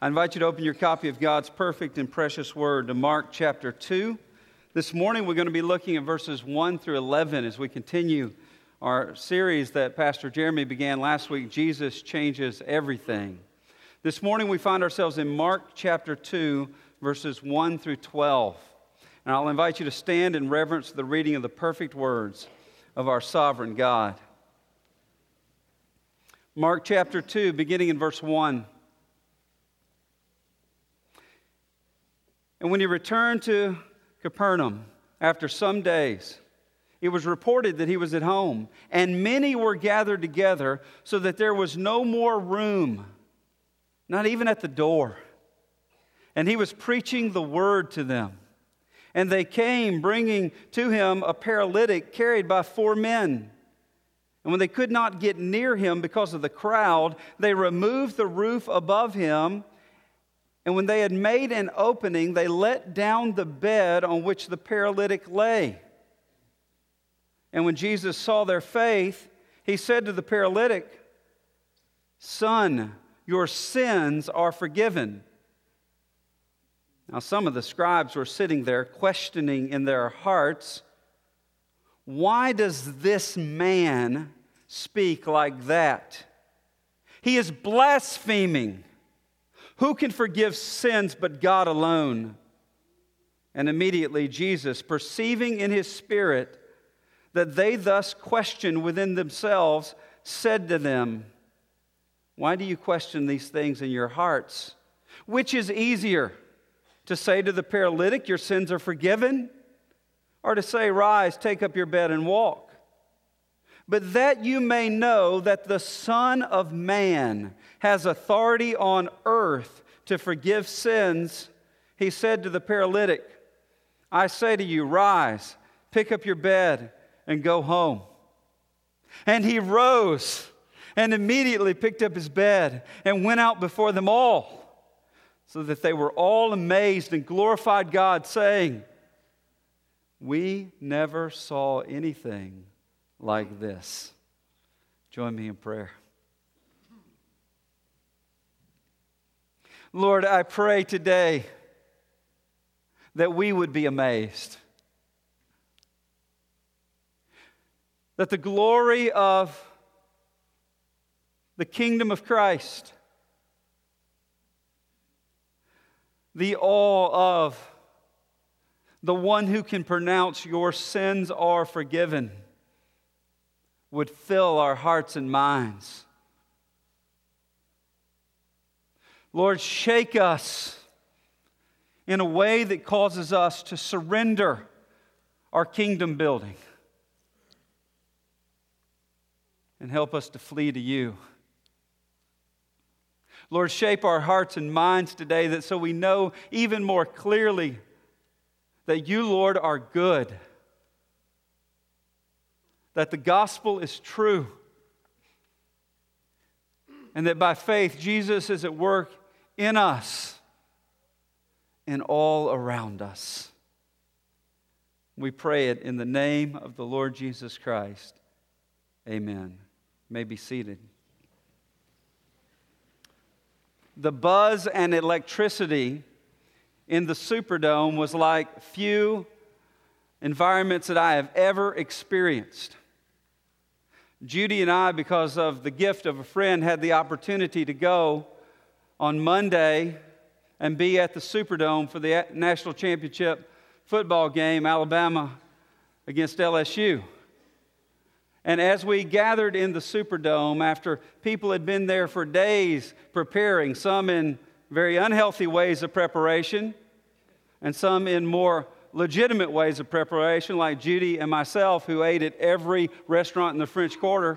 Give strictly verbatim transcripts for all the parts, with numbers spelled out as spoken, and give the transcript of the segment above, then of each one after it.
I invite you to open your copy of God's perfect and precious word to Mark chapter two. This morning we're going to be looking at verses one through eleven as we continue our series that Pastor Jeremy began last week, Jesus Changes Everything. This morning we find ourselves in Mark chapter two, verses one through twelve. And I'll invite you to stand in reverence to the reading of the perfect words of our sovereign God. Mark chapter two, beginning in verse one. And when he returned to Capernaum after some days, it was reported that he was at home, and many were gathered together so that there was no more room, not even at the door. And he was preaching the word to them. And they came, bringing to him a paralytic carried by four men. And when they could not get near him because of the crowd, they removed the roof above him. And when they had made an opening, they let down the bed on which the paralytic lay. And when Jesus saw their faith, he said to the paralytic, "Son, your sins are forgiven." Now some of the scribes were sitting there questioning in their hearts, "Why does this man speak like that? He is blaspheming. Who can forgive sins but God alone?" And immediately Jesus, perceiving in his spirit that they thus questioned within themselves, said to them, "Why do you question these things in your hearts? Which is easier, to say to the paralytic, 'Your sins are forgiven,' or to say, 'Rise, take up your bed and walk'? But that you may know that the Son of Man has authority on earth to forgive sins," he said to the paralytic, "I say to you, rise, pick up your bed, and go home." And he rose and immediately picked up his bed and went out before them all, so that they were all amazed and glorified God, saying, "We never saw anything like this." Join me in prayer. Lord, I pray today that we would be amazed, that the glory of the kingdom of Christ, the awe of the one who can pronounce your sins are forgiven, would fill our hearts and minds. Lord, shake us in a way that causes us to surrender our kingdom building and help us to flee to you. Lord, shape our hearts and minds today that so we know even more clearly that you, Lord, are good, that the gospel is true, and that by faith Jesus is at work in us and all around us. We pray it in the name of the Lord Jesus Christ. Amen. You may be seated. The buzz and electricity in the Superdome was like few environments that I have ever experienced. Judy and I, because of the gift of a friend, had the opportunity to go on Monday and be at the Superdome for the national championship football game, Alabama against L S U. And as we gathered in the Superdome, after people had been there for days preparing, some in very unhealthy ways of preparation, and some in more legitimate ways of preparation, like Judy and myself, who ate at every restaurant in the French Quarter.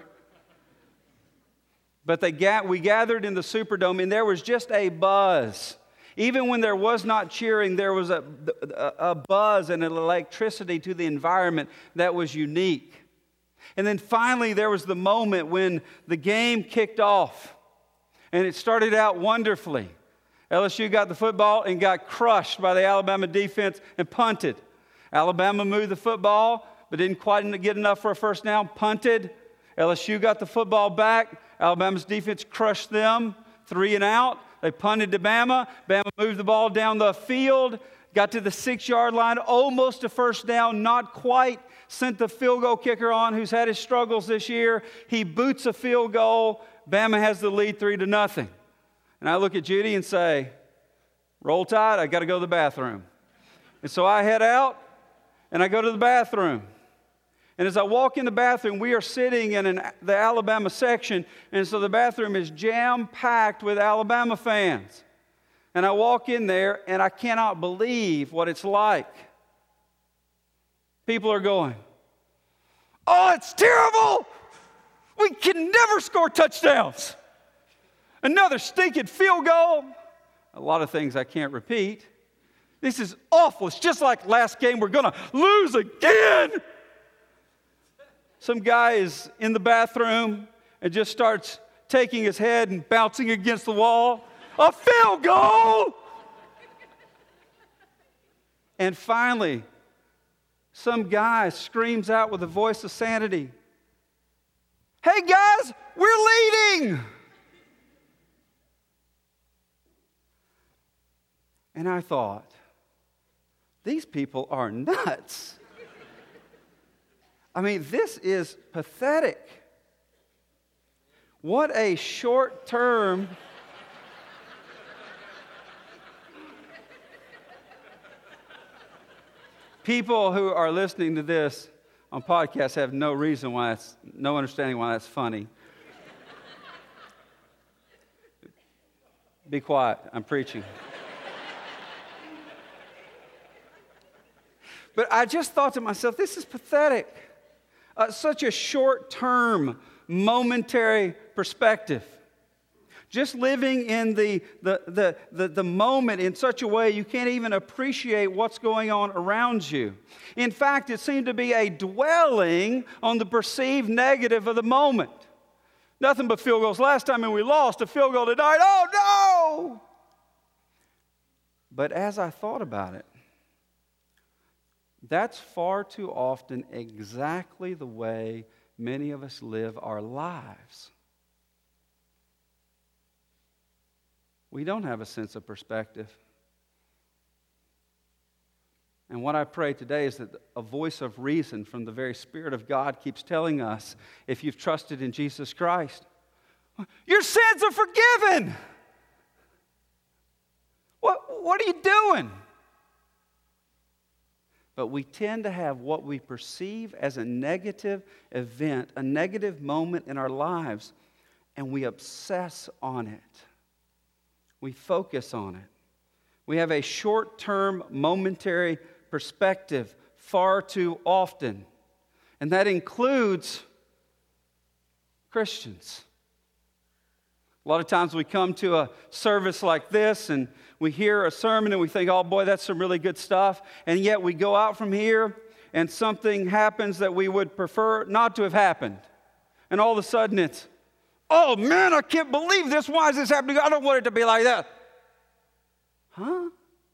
But they ga- we gathered in the Superdome, and there was just a buzz. Even when there was not cheering, there was a, a, a buzz and an electricity to the environment that was unique. And then finally, there was the moment when the game kicked off, and it started out wonderfully. L S U got the football and got crushed by the Alabama defense and punted. Alabama moved the football, but didn't quite get enough for a first down, punted. L S U got the football back. Alabama's defense crushed them, three and out. They punted to Bama. Bama moved the ball down the field, got to the six-yard line, almost a first down, not quite. Sent the field goal kicker on, who's had his struggles this year. He boots a field goal. Bama has the lead three to nothing. And I look at Judy and say, roll Tide, I got to go to the bathroom. And so I head out, and I go to the bathroom. And as I walk in the bathroom, we are sitting in an, the Alabama section, and so the bathroom is jam-packed with Alabama fans. And I walk in there, and I cannot believe what it's like. People are going, oh, it's terrible. We can never score touchdowns. Another stinking field goal. A lot of things I can't repeat. This is awful. It's just like last game. We're going to lose again. Some guy is in the bathroom and just starts taking his head and bouncing against the wall. A field goal. And finally, some guy screams out with a voice of sanity, hey guys, we're leading. And I thought, these people are nuts. I mean, this is pathetic. What a short-term... People who are listening to this on podcasts have no reason why it's, no understanding why that's funny. Be quiet, I'm preaching. But I just thought to myself, this is pathetic. Uh, such a short-term, momentary perspective. Just living in the, the, the, the, the moment in such a way you can't even appreciate what's going on around you. In fact, it seemed to be a dwelling on the perceived negative of the moment. Nothing but field goals. Last time when we lost, a field goal tonight. Oh, no! But as I thought about it, that's far too often exactly the way many of us live our lives. We don't have a sense of perspective. And what I pray today is that a voice of reason from the very Spirit of God keeps telling us, if you've trusted in Jesus Christ, your sins are forgiven. What, what are you doing? But we tend to have what we perceive as a negative event, a negative moment in our lives, and we obsess on it. We focus on it. We have a short-term, momentary perspective far too often. And that includes Christians. A lot of times we come to a service like this and we hear a sermon and we think, oh boy, that's some really good stuff. And yet we go out from here and something happens that we would prefer not to have happened. And all of a sudden it's, oh man, I can't believe this. Why is this happening? I don't want it to be like that. Huh?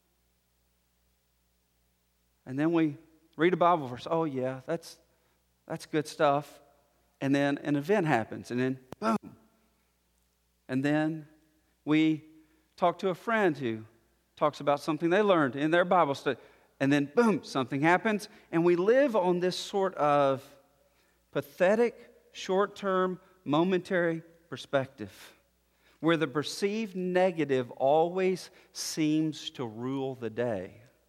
And then we read a Bible verse. Oh yeah, that's that's good stuff. And then an event happens, and then boom. And then we talk to a friend who talks about something they learned in their Bible study. And then boom, something happens. And we live on this sort of pathetic, short-term, momentary perspective where the perceived negative always seems to rule the day.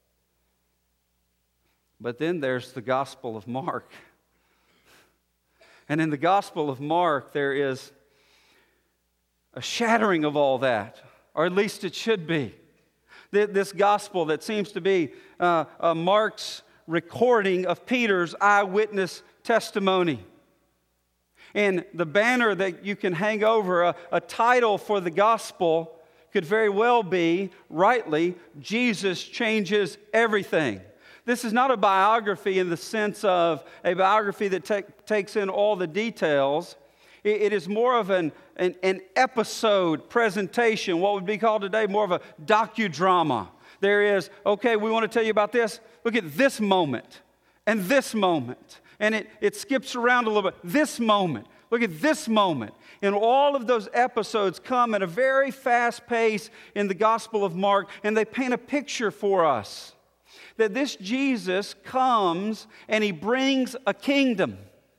But then there's the Gospel of Mark. And in the Gospel of Mark, there is a shattering of all that, or at least it should be. This gospel that seems to be uh, uh, Mark's recording of Peter's eyewitness testimony. And the banner that you can hang over, a, a title for the gospel, could very well be, rightly, Jesus Changes Everything. This is not a biography in the sense of a biography that te- takes in all the details. It, it is more of an, an, an episode presentation, what would be called today more of a docudrama. There is, okay, we want to tell you about this. Look at this moment and this moment. And it, it skips around a little bit. This moment. Look at this moment. And all of those episodes come at a very fast pace in the Gospel of Mark, and they paint a picture for us that this Jesus comes and he brings a kingdom.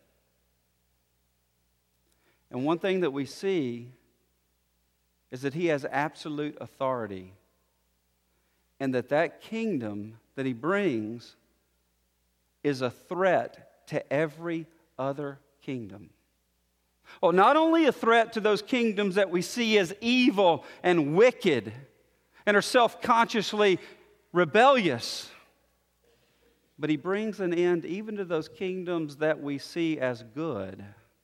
And one thing that we see is that he has absolute authority, and that that kingdom that he brings is a threat to every other kingdom. Oh, not only a threat to those kingdoms that we see as evil and wicked and are self-consciously rebellious, but he brings an end even to those kingdoms that we see as good.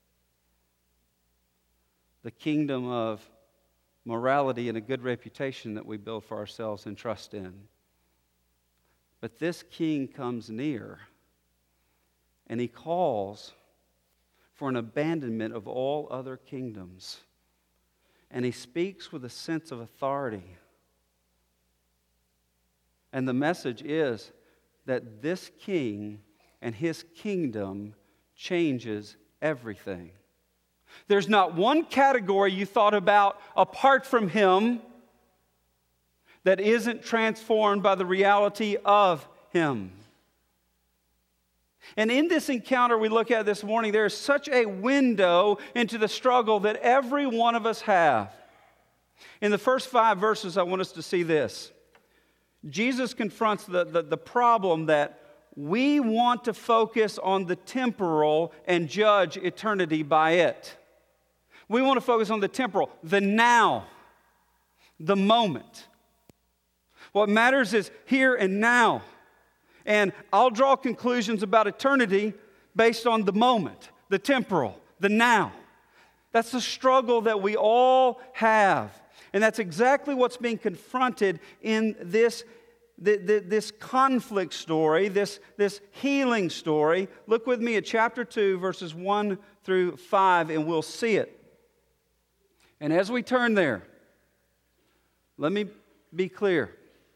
The kingdom of morality and a good reputation that we build for ourselves and trust in. But this king comes near, and he calls for an abandonment of all other kingdoms. And he speaks with a sense of authority. And the message is that this king and his kingdom changes everything. There's not one category you thought about apart from him that isn't transformed by the reality of him. And in this encounter we look at this morning, there is such a window into the struggle that every one of us have. In the first five verses, I want us to see this. Jesus confronts the, the, the problem that we want to focus on the temporal and judge eternity by it. We want to focus on the temporal, the now, the moment. What matters is here and now. And I'll draw conclusions about eternity based on the moment, the temporal, the now. That's the struggle that we all have. And that's exactly what's being confronted in this, this conflict story, this, this healing story. Look with me at chapter two, verses one through five, and we'll see it. And as we turn there, let me be clear.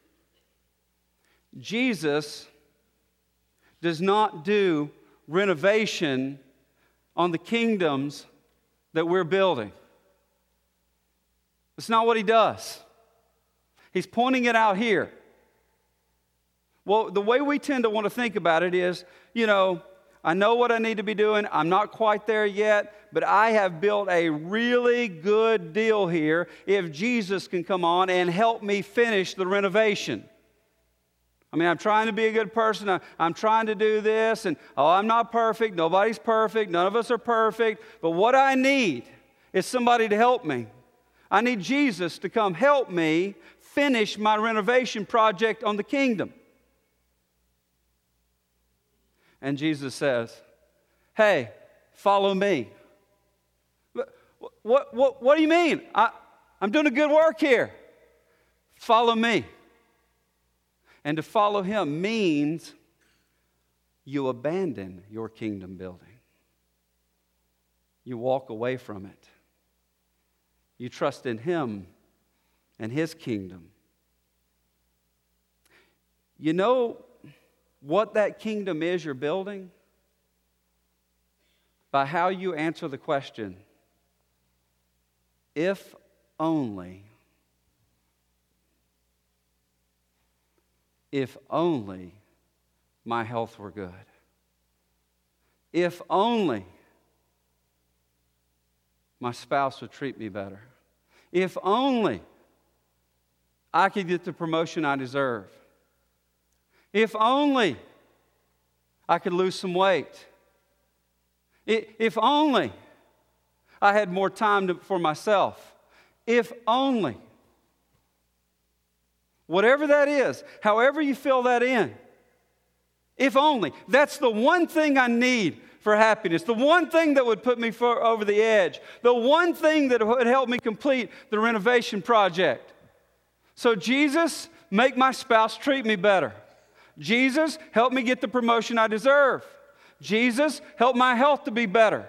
Jesus does not do renovation on the kingdoms that we're building. It's not what he does. He's pointing it out here. Well, the way we tend to want to think about it is, you know, I know what I need to be doing. I'm not quite there yet, but I have built a really good deal here if Jesus can come on and help me finish the renovation. I mean, I'm trying to be a good person. I, I'm trying to do this, and oh, I'm not perfect. Nobody's perfect. None of us are perfect. But what I need is somebody to help me. I need Jesus to come help me finish my renovation project on the kingdom. And Jesus says, hey, follow me. What, what, what, what do you mean? I, I'm doing a good work here. Follow me. And to follow him means you abandon your kingdom building. You walk away from it. You trust in him and his kingdom. You know what that kingdom is you're building? By how you answer the question, if only, if only my health were good. If only my spouse would treat me better. If only I could get the promotion I deserve. If only I could lose some weight. If only I had more time to, for myself. If only. Whatever that is, however you fill that in. If only. That's the one thing I need for happiness. The one thing that would put me for, over the edge. The one thing that would help me complete the renovation project. So Jesus, make my spouse treat me better. Jesus, help me get the promotion I deserve. Jesus, help my health to be better.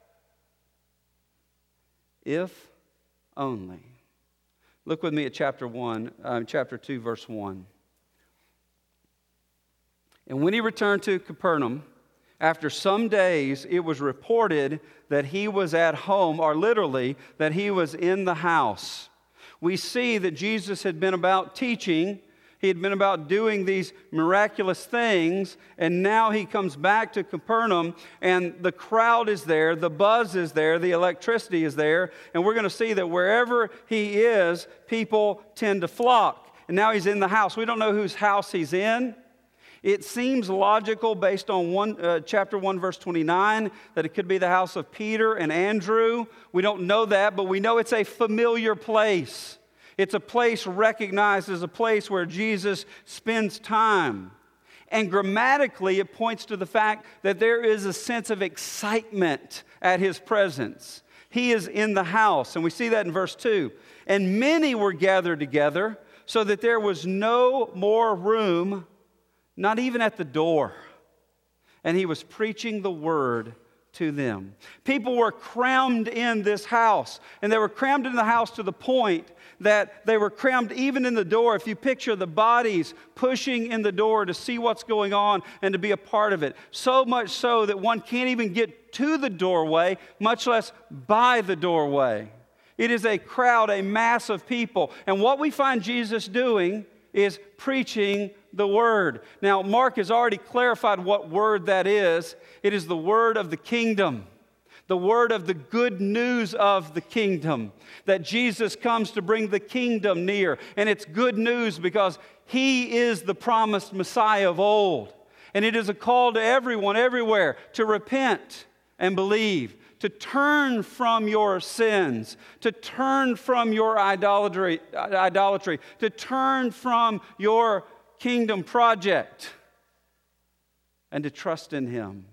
If only. Look with me at chapter one, uh, chapter two, verse one. And when he returned to Capernaum, After some days, it was reported that he was at home, or literally, that he was in the house. We see that Jesus had been about teaching. He had been about doing these miraculous things, and now he comes back to Capernaum, and the crowd is there, the buzz is there, the electricity is there, and we're going to see that wherever he is, people tend to flock. And now he's in the house. We don't know whose house he's in. It seems logical based on one, uh, chapter one, verse twenty-nine, that it could be the house of Peter and Andrew. We don't know that, but we know it's a familiar place. It's a place recognized as a place where Jesus spends time. And grammatically, it points to the fact that there is a sense of excitement at his presence. He is in the house, and we see that in verse two. And many were gathered together, so that there was no more room, not even at the door. And he was preaching the word to them. People were crammed in this house, and they were crammed in the house to the point that they were crammed even in the door. If you picture the bodies pushing in the door to see what's going on and to be a part of it. So much so that one can't even get to the doorway, much less by the doorway. It is a crowd, a mass of people. And what we find Jesus doing is preaching the word. Now, Mark has already clarified what word that is. It is the word of the kingdom, the word of the good news of the kingdom, that Jesus comes to bring the kingdom near. And it's good news because he is the promised Messiah of old. And it is a call to everyone, everywhere, to repent and believe, to turn from your sins, to turn from your idolatry, idolatry, to turn from your kingdom project, and to trust in him.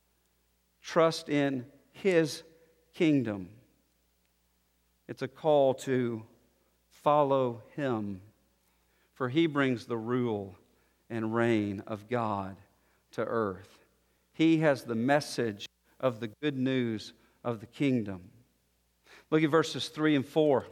Trust in his kingdom. It's a call to follow him, for he brings the rule and reign of God to earth. He has the message of the good news of the kingdom. Look at verses three and four.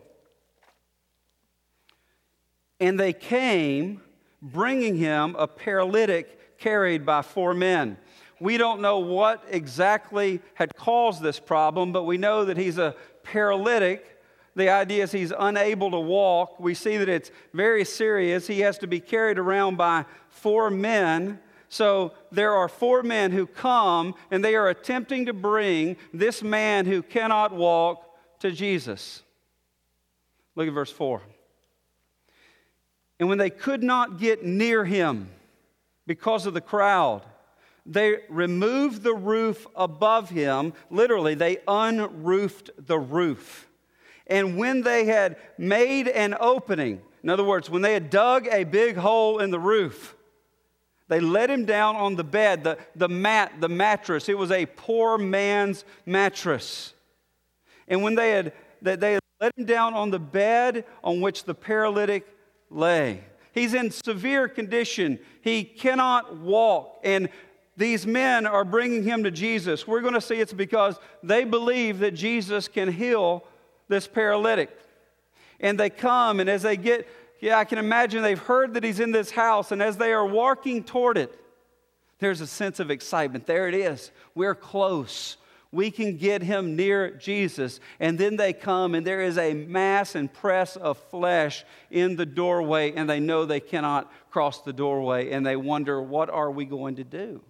And they came, bringing him a paralytic carried by four men. We don't know what exactly had caused this problem, but we know that he's a paralytic. The idea is he's unable to walk. We see that it's very serious. He has to be carried around by four men. So there are four men who come, and they are attempting to bring this man who cannot walk to Jesus. Look at verse four. And when they could not get near him because of the crowd, they removed the roof above him. Literally, they unroofed the roof. And when they had made an opening, in other words, when they had dug a big hole in the roof, they let him down on the bed, the, the mat, the mattress. It was a poor man's mattress. And when they had, they had let him down on the bed on which the paralytic lay. He's in severe condition. He cannot walk. And these men are bringing him to Jesus. We're going to see it's because they believe that Jesus can heal this paralytic. And they come, and as they get... Yeah, I can imagine they've heard that he's in this house, and as they are walking toward it, there's a sense of excitement. There it is. We're close. We can get him near Jesus. And then they come, and there is a mass and press of flesh in the doorway, and they know they cannot cross the doorway, and they wonder, what are we going to do?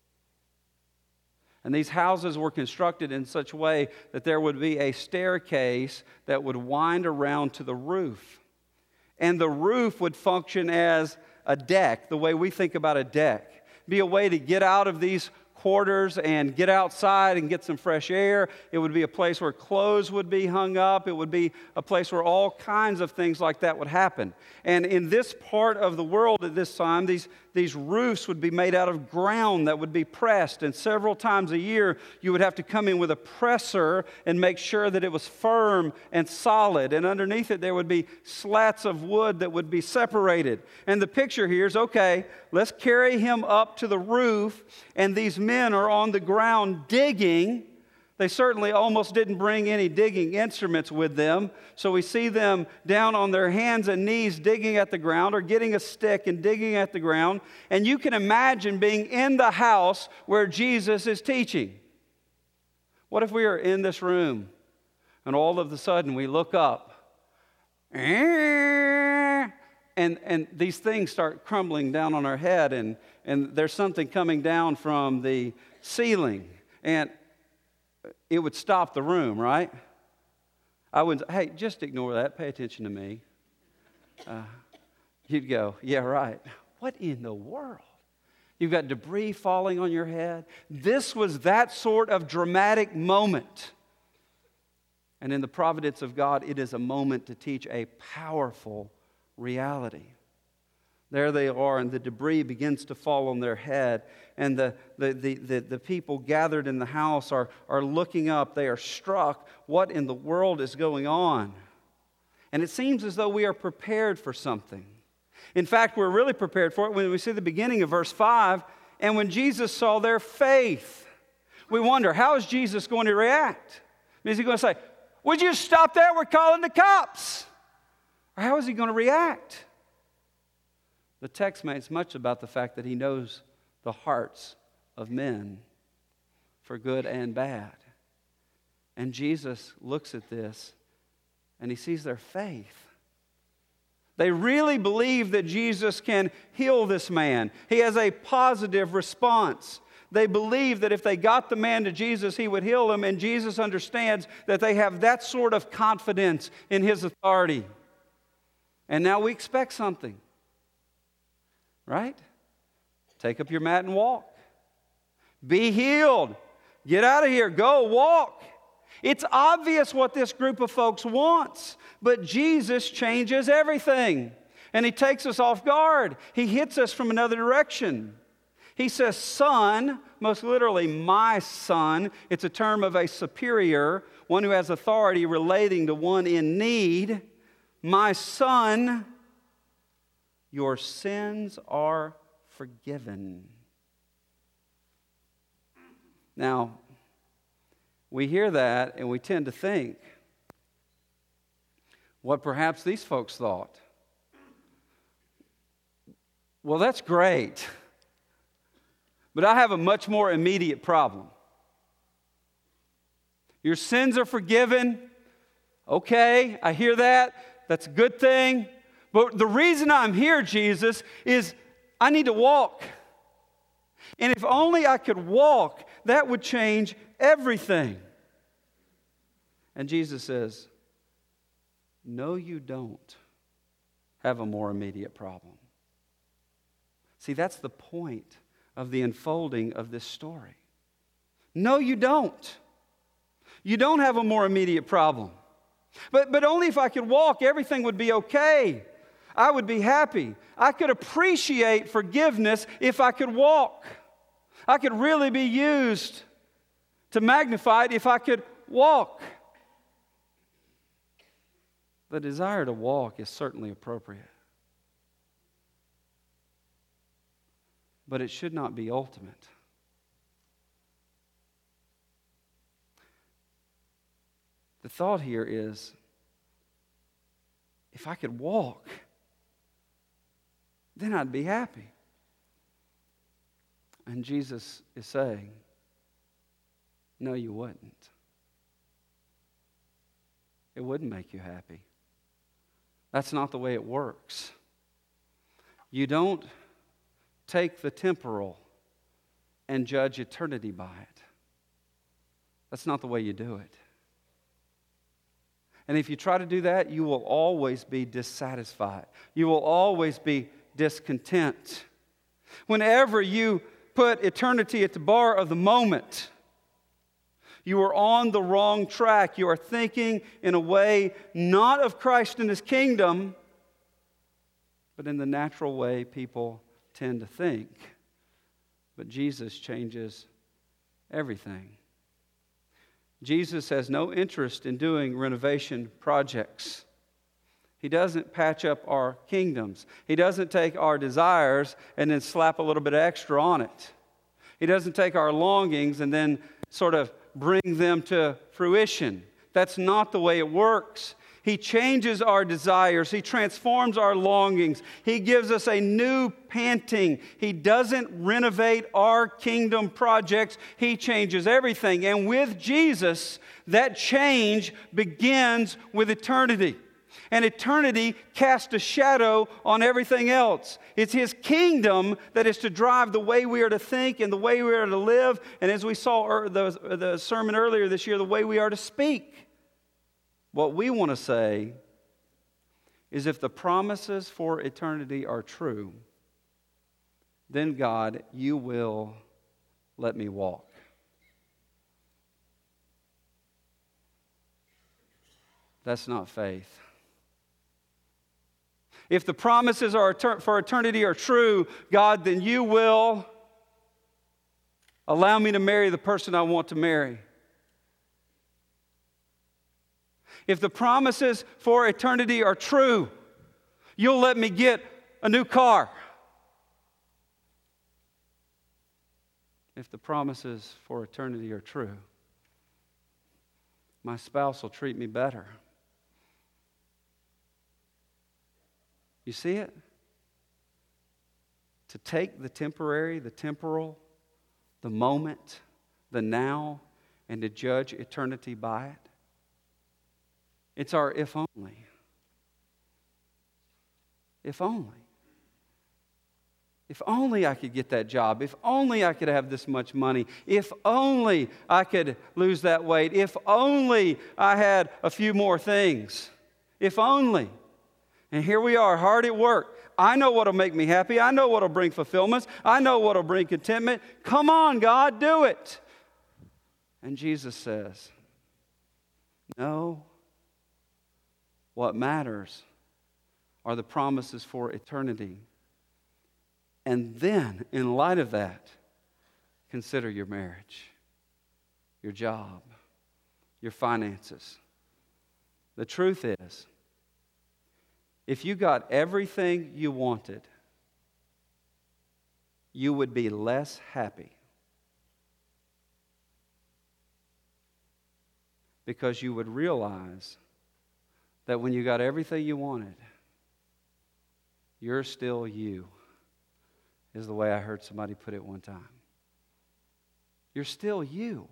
And these houses were constructed in such a way that there would be a staircase that would wind around to the roof. And the roof would function as a deck, the way we think about a deck. Be a way to get out of these quarters and get outside and get some fresh air. It would be a place where clothes would be hung up. It would be a place where all kinds of things like that would happen. And in this part of the world at this time, these, these roofs would be made out of ground that would be pressed. And several times a year, you would have to come in with a presser and make sure that it was firm and solid. And underneath it, there would be slats of wood that would be separated. And the picture here is, okay, let's carry him up to the roof, and these men are on the ground digging They certainly almost didn't bring any digging instruments with them. So we see them down on their hands and knees digging at the ground or getting a stick and digging at the ground. And you can imagine being in the house where Jesus is teaching. What if we are in this room and all of a sudden we look up and, and these things start crumbling down on our head and, and there's something coming down from the ceiling and it would stop the room, right? I would, hey, just ignore that. Pay attention to me. Uh, you'd go, yeah, right. What in the world? You've got debris falling on your head. This was that sort of dramatic moment. And in the providence of God, it is a moment to teach a powerful reality. There they are, and the debris begins to fall on their head. And the, the, the, the, the people gathered in the house are, are looking up. They are struck. What in the world is going on? And it seems as though we are prepared for something. In fact, we're really prepared for it when we see the beginning of verse five. And when Jesus saw their faith, we wonder, how is Jesus going to react? Is he going to say, would you stop there? We're calling the cops. Or how is he going to react? The text makes much about the fact that he knows the hearts of men for good and bad. And Jesus looks at this and he sees their faith. They really believe that Jesus can heal this man. He has a positive response. They believe that if they got the man to Jesus, he would heal him, and Jesus understands that they have that sort of confidence in his authority. And now we expect something. Right? Take up your mat and walk. Be healed. Get out of here. Go walk. It's obvious what this group of folks wants, but Jesus changes everything. And he takes us off guard. He hits us from another direction. He says, son, most literally, my son. It's a term of a superior, one who has authority relating to one in need. My son, your sins are forgiven. Now, we hear that and we tend to think what perhaps these folks thought. Well, that's great, but I have a much more immediate problem. Your sins are forgiven. Okay, I hear that. That's a good thing. But the reason I'm here, Jesus, is I need to walk. And if only I could walk, that would change everything. And Jesus says, no, you don't have a more immediate problem. See, that's the point of the unfolding of this story. No, you don't. You don't have a more immediate problem. But, but only if I could walk, everything would be okay. I would be happy. I could appreciate forgiveness if I could walk. I could really be used to magnify it if I could walk. The desire to walk is certainly appropriate. But it should not be ultimate. The thought here is, if I could walk, then I'd be happy. And Jesus is saying, no, you wouldn't. It wouldn't make you happy. That's not the way it works. You don't take the temporal and judge eternity by it. That's not the way you do it. And if you try to do that, you will always be dissatisfied. You will always be discontent. Whenever you put eternity at the bar of the moment, you are on the wrong track. You are thinking in a way not of Christ and His kingdom, but in the natural way people tend to think. But Jesus changes everything. Jesus has no interest in doing renovation projects. He doesn't patch up our kingdoms. He doesn't take our desires and then slap a little bit extra on it. He doesn't take our longings and then sort of bring them to fruition. That's not the way it works. He changes our desires. He transforms our longings. He gives us a new panting. He doesn't renovate our kingdom projects. He changes everything. And with Jesus, that change begins with eternity. And eternity casts a shadow on everything else. It's His kingdom that is to drive the way we are to think and the way we are to live. And as we saw the, the sermon earlier this year, the way we are to speak. What we want to say is if the promises for eternity are true, then God, you will let me walk. That's not faith. If the promises are for eternity are true, God, then you will allow me to marry the person I want to marry. If the promises for eternity are true, you'll let me get a new car. If the promises for eternity are true, my spouse will treat me better. You see it? To take the temporary, the temporal, the moment, the now, and to judge eternity by it. It's our if only. If only. If only I could get that job. If only I could have this much money. If only I could lose that weight. If only I had a few more things. If only. And here we are, hard at work. I know what will make me happy. I know what will bring fulfillment. I know what will bring contentment. Come on, God, do it. And Jesus says, no. What matters are the promises for eternity. And then, in light of that, consider your marriage, your job, your finances. The truth is, if you got everything you wanted, you would be less happy. Because you would realize that when you got everything you wanted, you're still you, is the way I heard somebody put it one time. You're still you.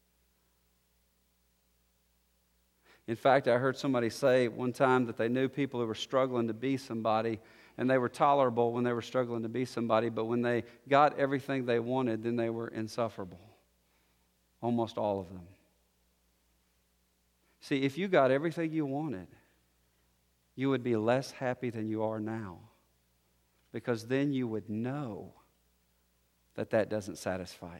In fact, I heard somebody say one time that they knew people who were struggling to be somebody, and they were tolerable when they were struggling to be somebody, but when they got everything they wanted, then they were insufferable. Almost all of them. See, if you got everything you wanted, you would be less happy than you are now. Because then you would know that that doesn't satisfy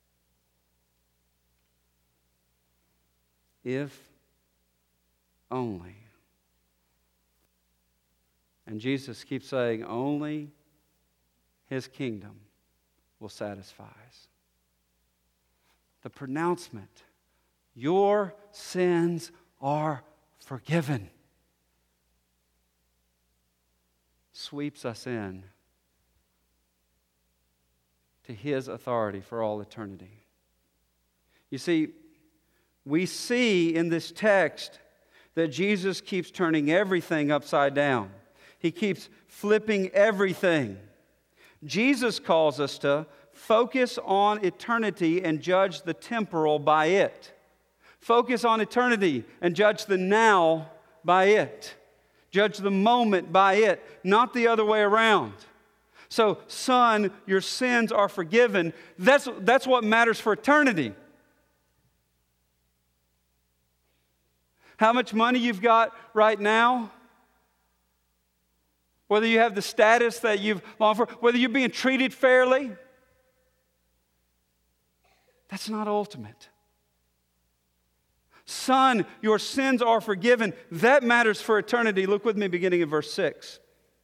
you. If only. And Jesus keeps saying, only His kingdom will satisfy us. The pronouncement, your sins are forgiven, sweeps us in to His authority for all eternity. You see, we see in this text that Jesus keeps turning everything upside down. He keeps flipping everything. Jesus calls us to focus on eternity and judge the temporal by it. Focus on eternity and judge the now by it. Judge the moment by it, not the other way around. So, son, your sins are forgiven. That's, that's what matters for eternity. How much money you've got right now, whether you have the status that you've longed for, whether you're being treated fairly, that's not ultimate. Son, your sins are forgiven. That matters for eternity. Look with me beginning in verse six.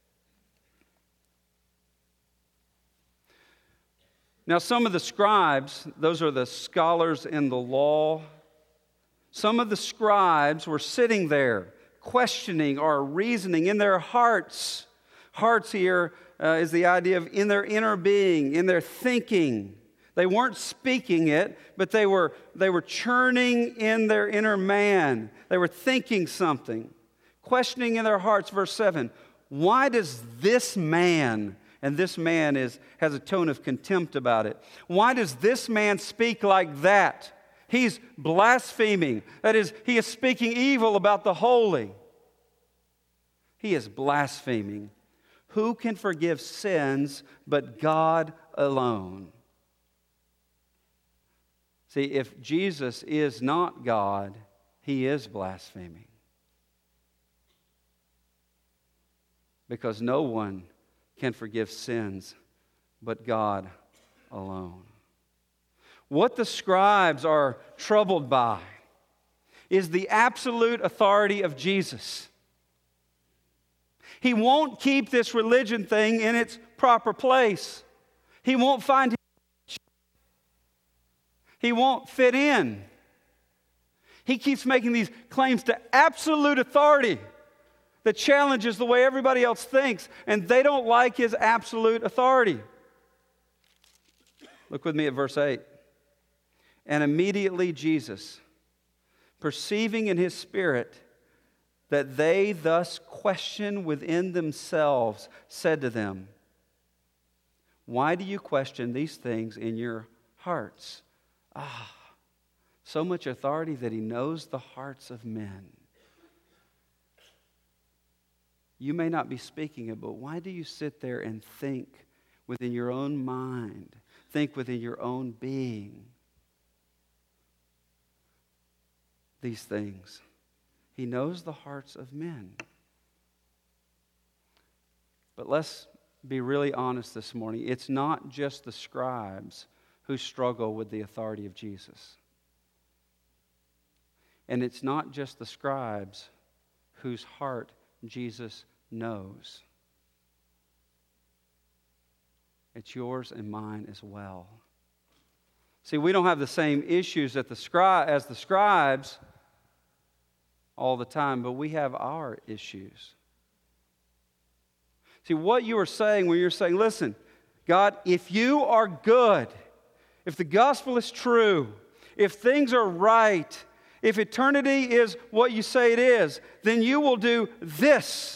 Now, some of the scribes, those are the scholars in the law, some of the scribes were sitting there questioning or reasoning in their hearts. Hearts here uh, is the idea of in their inner being, in their thinking. They weren't speaking it, but they were, they were churning in their inner man. They were thinking something, questioning in their hearts. Verse seven, why does this man, and this man is, has a tone of contempt about it, why does this man speak like that? He's blaspheming. That is, he is speaking evil about the holy. He is blaspheming. Who can forgive sins but God alone? See, if Jesus is not God, he is blaspheming. Because no one can forgive sins but God alone. What the scribes are troubled by is the absolute authority of Jesus. He won't keep this religion thing in its proper place. He won't find He won't fit in. He keeps making these claims to absolute authority that challenges the way everybody else thinks, and they don't like his absolute authority. Look with me at verse eight. And immediately Jesus, perceiving in his spirit that they thus question within themselves, said to them, why do you question these things in your hearts? Ah, so much authority that he knows the hearts of men. You may not be speaking it, but why do you sit there and think within your own mind, think within your own being these things? He knows the hearts of men. But let's be really honest this morning. It's not just the scribes who struggle with the authority of Jesus. And it's not just the scribes whose heart Jesus knows. It's yours and mine as well. See, we don't have the same issues at the scri- as the scribes all the time, but we have our issues. See, what you are saying when you're saying, listen, God, if you are good, if the gospel is true, if things are right, if eternity is what you say it is, then you will do this.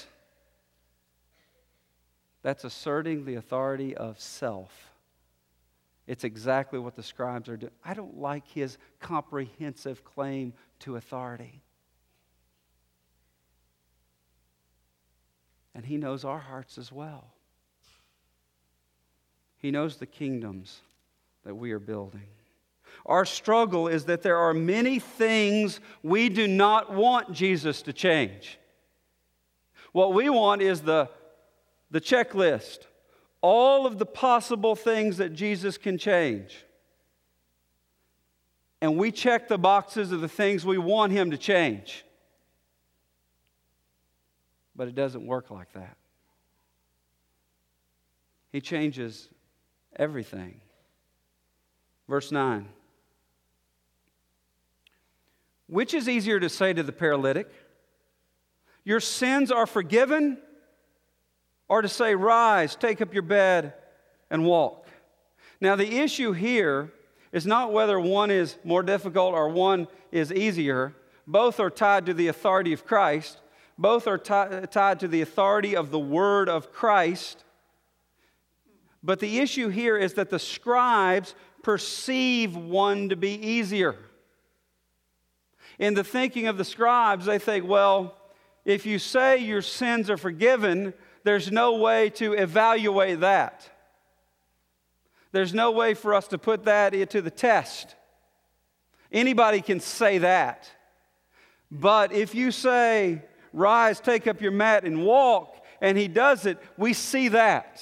That's asserting the authority of self. It's exactly what the scribes are doing. I don't like his comprehensive claim to authority. And he knows our hearts as well. He knows the kingdoms that we are building. Our struggle is that there are many things we do not want Jesus to change. What we want is the, the checklist, all of the possible things that Jesus can change. And we check the boxes of the things we want him to change. But it doesn't work like that. He changes everything. Verse nine. Which is easier to say to the paralytic, your sins are forgiven, or to say, rise, take up your bed, and walk? Now the issue here is not whether one is more difficult or one is easier. Both are tied to the authority of Christ. Both are t- tied to the authority of the Word of Christ. But the issue here is that the scribes perceive one to be easier. In the thinking of the scribes, they think, well, if you say your sins are forgiven, there's no way to evaluate that. There's no way for us to put that into the test. Anybody can say that. But if you say, rise, take up your mat, and walk, and he does it, we see that.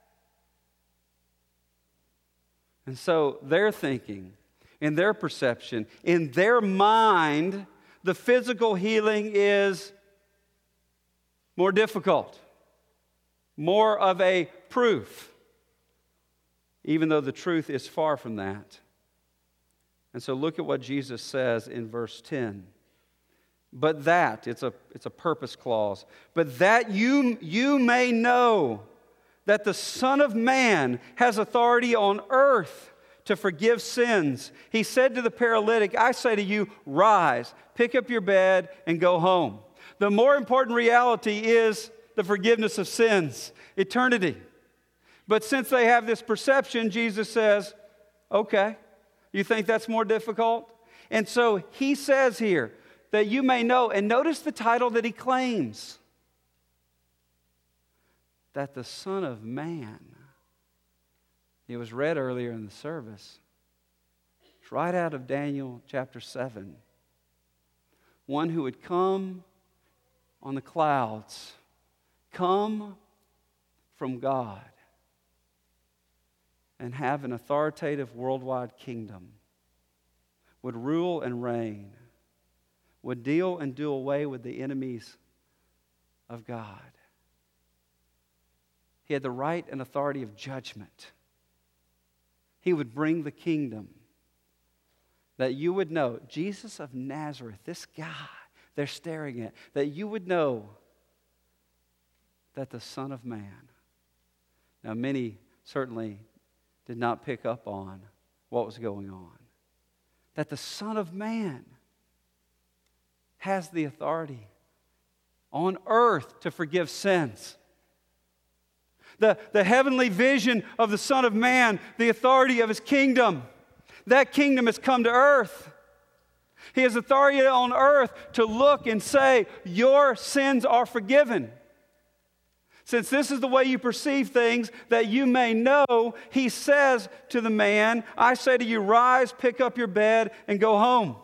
And so their thinking, in their perception, in their mind, the physical healing is more difficult, more of a proof, even though the truth is far from that. And so look at what Jesus says in verse ten. But that, it's a, it's a purpose clause, but that you, you may know that the Son of Man has authority on earth to forgive sins. He said to the paralytic, I say to you, rise, pick up your bed, and go home. The more important reality is the forgiveness of sins, eternity. But since they have this perception, Jesus says, okay, you think that's more difficult? And so he says here that you may know, and notice the title that he claims, that the Son of Man, it was read earlier in the service, it's right out of Daniel chapter seven, one who would come on the clouds, come from God, and have an authoritative worldwide kingdom, would rule and reign, would deal and do away with the enemies of God. He had the right and authority of judgment. He would bring the kingdom. That you would know, Jesus of Nazareth, this guy they're staring at, that you would know that the Son of Man. Now, many certainly did not pick up on what was going on. That the Son of Man has the authority on earth to forgive sins. The, the heavenly vision of the Son of Man, the authority of His kingdom, that kingdom has come to earth. He has authority on earth to look and say, your sins are forgiven. Since this is the way you perceive things, that you may know, He says to the man, I say to you, rise, pick up your bed, and go home.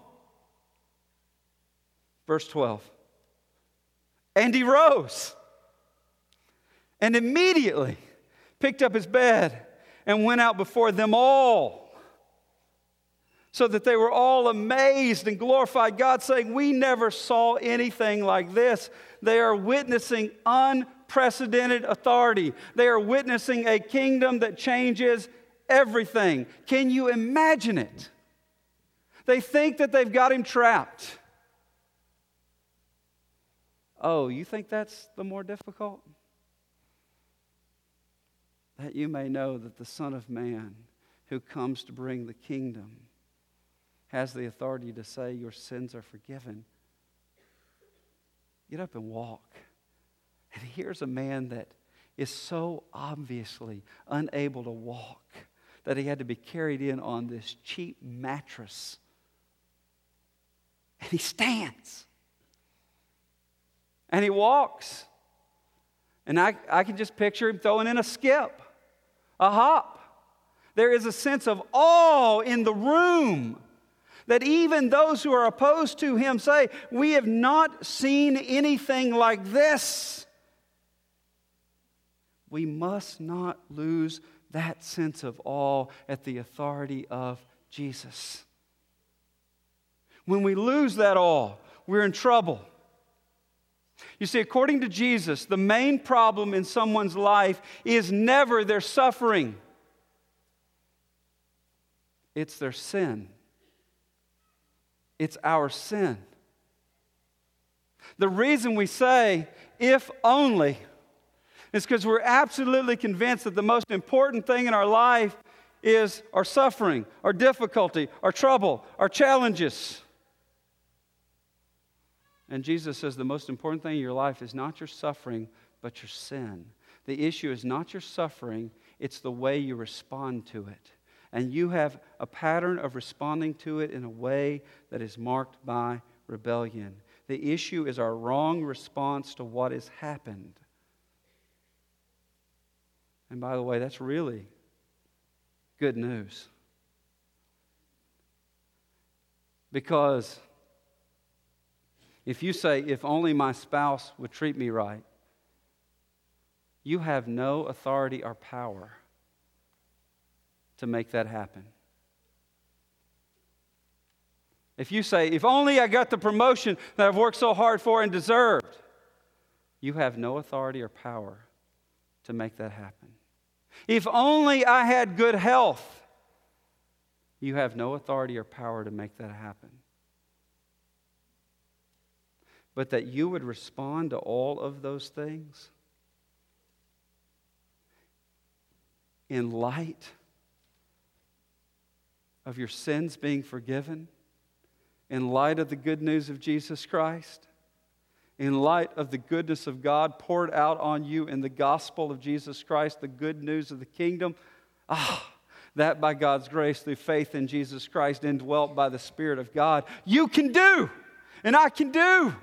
Verse twelve. And he rose, and immediately picked up his bed, and went out before them all, so that they were all amazed and glorified God, saying, we never saw anything like this. They are witnessing unprecedented authority. They are witnessing a kingdom that changes everything. Can you imagine it? They think that they've got him trapped. Oh, you think that's the more difficult? That you may know that the Son of Man, who comes to bring the kingdom, has the authority to say your sins are forgiven. Get up and walk. And here's a man that is so obviously unable to walk that he had to be carried in on this cheap mattress. And he stands. And he walks. And I, I can just picture him throwing in a skip, a hop. There is a sense of awe in the room that even those who are opposed to him say, we have not seen anything like this. We must not lose that sense of awe at the authority of Jesus. When we lose that awe, we're in trouble. You see, according to Jesus, the main problem in someone's life is never their suffering. It's their sin. It's our sin. The reason we say, if only, is because we're absolutely convinced that the most important thing in our life is our suffering, our difficulty, our trouble, our challenges. And Jesus says the most important thing in your life is not your suffering, but your sin. The issue is not your suffering, it's the way you respond to it. And you have a pattern of responding to it in a way that is marked by rebellion. The issue is our wrong response to what has happened. And by the way, that's really good news. Because if you say, if only my spouse would treat me right, you have no authority or power to make that happen. If you say, if only I got the promotion that I've worked so hard for and deserved, you have no authority or power to make that happen. If only I had good health, you have no authority or power to make that happen. But that you would respond to all of those things in light of your sins being forgiven, in light of the good news of Jesus Christ, in light of the goodness of God poured out on you in the gospel of Jesus Christ, the good news of the kingdom, ah, that by God's grace through faith in Jesus Christ, indwelt by the Spirit of God, you can do, and I can do.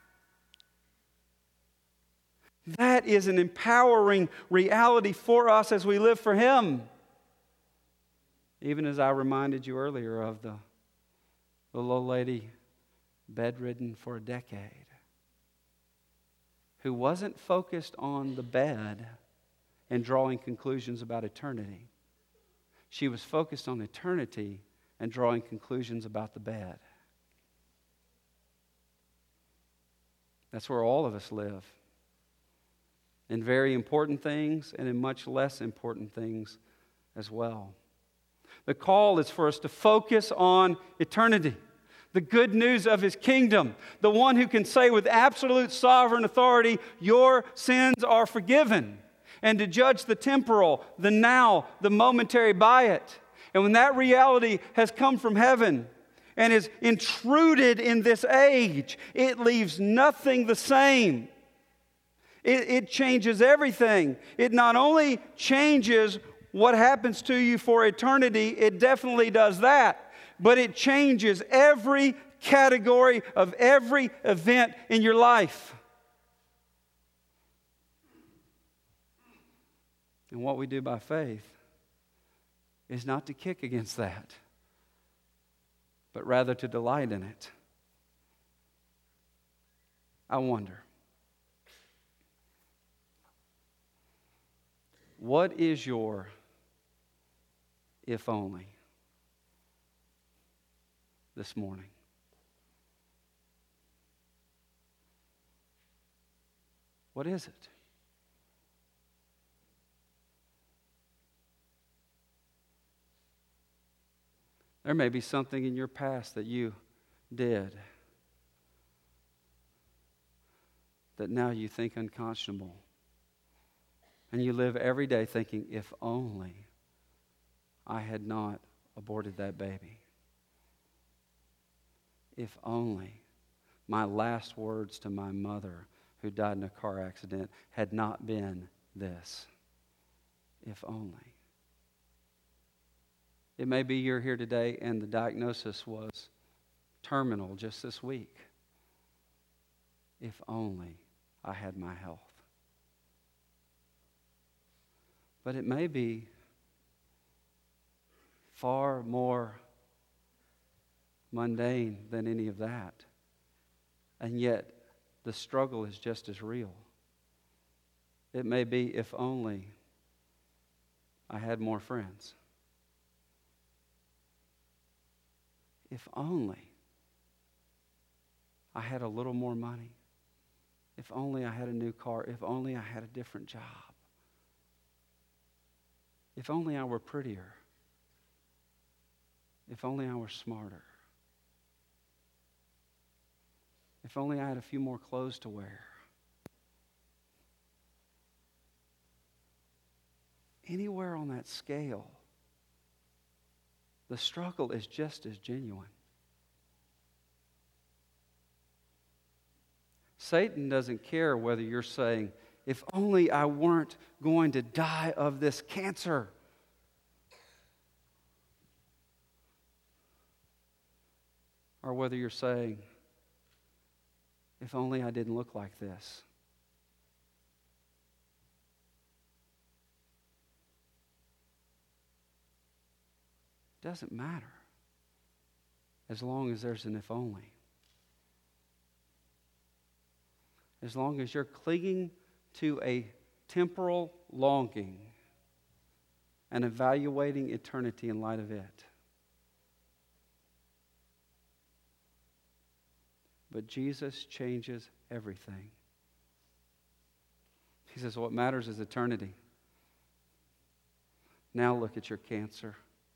That is an empowering reality for us as we live for Him. Even as I reminded you earlier of the, the little lady bedridden for a decade, who wasn't focused on the bed and drawing conclusions about eternity. She was focused on eternity and drawing conclusions about the bed. That's where all of us live. In very important things and in much less important things as well. The call is for us to focus on eternity, the good news of His kingdom, the one who can say with absolute sovereign authority, your sins are forgiven, and to judge the temporal, the now, the momentary by it. And when that reality has come from heaven and is intruded in this age, it leaves nothing the same. It, it changes everything. It not only changes what happens to you for eternity, it definitely does that, but it changes every category of every event in your life. And what we do by faith is not to kick against that, but rather to delight in it. I wonder, what is your if only this morning? What is it? There may be something in your past that you did that now you think unconscionable. And you live every day thinking, if only I had not aborted that baby. If only my last words to my mother, who died in a car accident, had not been this. If only. It may be you're here today and the diagnosis was terminal just this week. If only I had my health. But it may be far more mundane than any of that. And yet, the struggle is just as real. It may be, if only I had more friends. If only I had a little more money. If only I had a new car. If only I had a different job. If only I were prettier. If only I were smarter. If only I had a few more clothes to wear. Anywhere on that scale, the struggle is just as genuine. Satan doesn't care whether you're saying, if only I weren't going to die of this cancer. Or whether you're saying, if only I didn't look like this. Doesn't matter as long as there's an if only. As long as you're clinging to a temporal longing and evaluating eternity in light of it. But Jesus changes everything. He says, what matters is eternity. Now look at your cancer.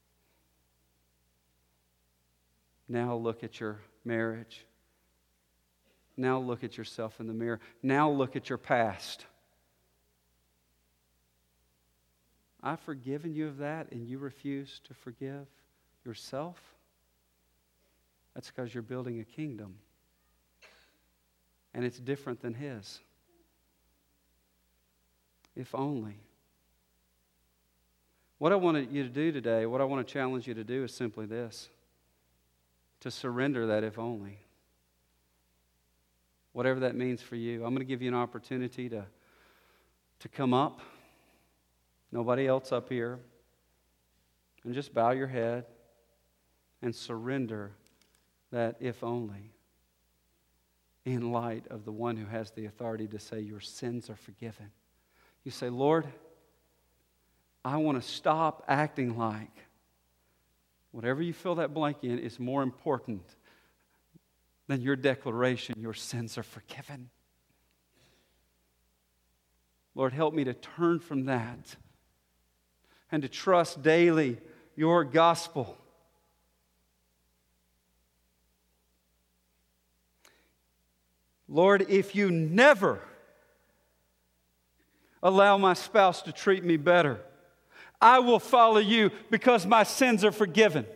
Now look at your marriage. Now look at yourself in the mirror. Now look at your past. I've forgiven you of that and you refuse to forgive. yourself? That's because you're building a kingdom. And it's different than His. If only. What I want you to do today, what I want to challenge you to do is simply this. To surrender that if only. Whatever that means for you. I'm going to give you an opportunity to, to come up. Nobody else up here. And just bow your head and surrender that if only, in light of the one who has the authority to say your sins are forgiven. You say, Lord, I want to stop acting like whatever you fill that blank in is more important than your declaration, your sins are forgiven. Lord, help me to turn from that and to trust daily your gospel. Lord, if you never allow my spouse to treat me better, I will follow you because my sins are forgiven.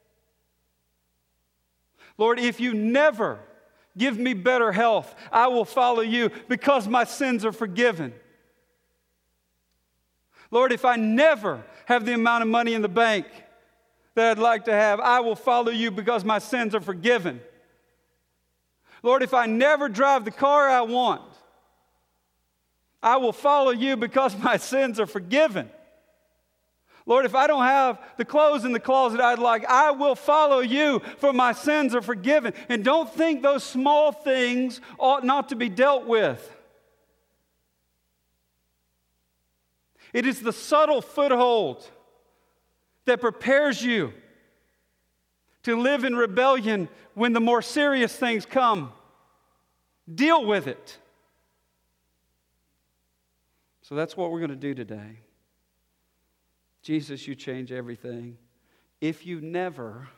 Lord, if you never give me better health, I will follow you because my sins are forgiven. Lord, if I never have the amount of money in the bank that I'd like to have, I will follow you because my sins are forgiven. Lord, if I never drive the car I want, I will follow you because my sins are forgiven. Lord, if I don't have the clothes in the closet I'd like, I will follow you, for my sins are forgiven. And don't think those small things ought not to be dealt with. It is the subtle foothold that prepares you to live in rebellion when the more serious things come. Deal with it. So that's what we're going to do today. Jesus, you change everything. If you never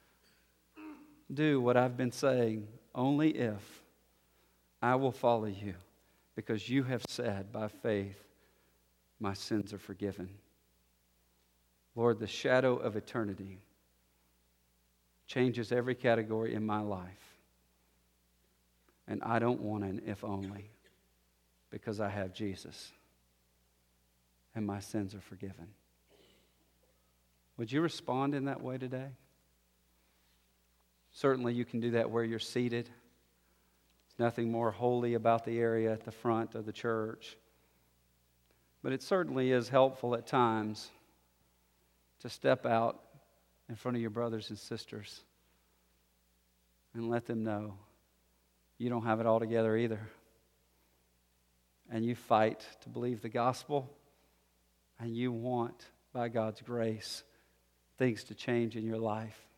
do what I've been saying, only if, I will follow you, because you have said by faith, my sins are forgiven. Lord, the shadow of eternity changes every category in my life. And I don't want an if only, because I have Jesus and my sins are forgiven. Would you respond in that way today? Certainly you can do that where you're seated. There's nothing more holy about the area at the front of the church. But it certainly is helpful at times to step out in front of your brothers and sisters and let them know you don't have it all together either. And you fight to believe the gospel, and you want, by God's grace, things to change in your life.